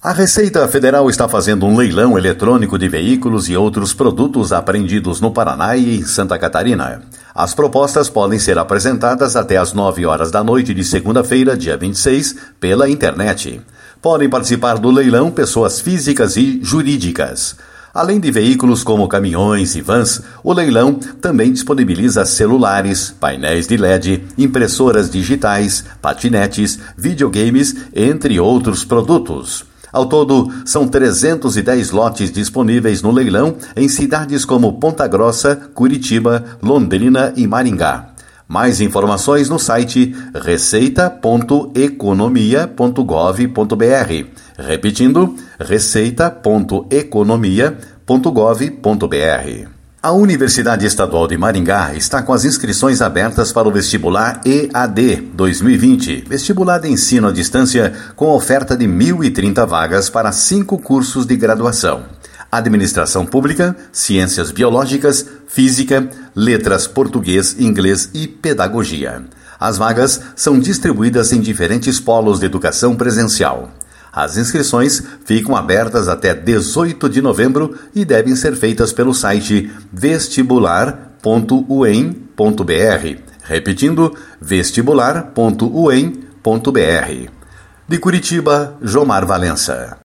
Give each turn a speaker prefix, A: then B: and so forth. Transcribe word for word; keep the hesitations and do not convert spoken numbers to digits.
A: A Receita Federal está fazendo um leilão eletrônico de veículos e outros produtos apreendidos no Paraná e em Santa Catarina. As propostas podem ser apresentadas até às nove horas da noite de segunda-feira, dia vinte e seis, pela internet. Podem participar do leilão pessoas físicas e jurídicas. Além de veículos como caminhões e vans, o leilão também disponibiliza celulares, painéis de L E D, impressoras digitais, patinetes, videogames, entre outros produtos. Ao todo, são trezentos e dez lotes disponíveis no leilão em cidades como Ponta Grossa, Curitiba, Londrina e Maringá. Mais informações no site receita ponto economia ponto gov ponto br. Repetindo, receita ponto economia ponto gov ponto br. A Universidade Estadual de Maringá está com as inscrições abertas para o vestibular E A D dois mil e vinte, vestibular de ensino à distância com oferta de mil e trinta vagas para cinco cursos de graduação: Administração Pública, Ciências Biológicas, Física, Letras Português, Inglês e Pedagogia. As vagas são distribuídas em diferentes polos de educação presencial. As inscrições ficam abertas até dezoito de novembro e devem ser feitas pelo site vestibular ponto u e m ponto b r. Repetindo, vestibular ponto u e m ponto b r. De Curitiba, Jomar Valença.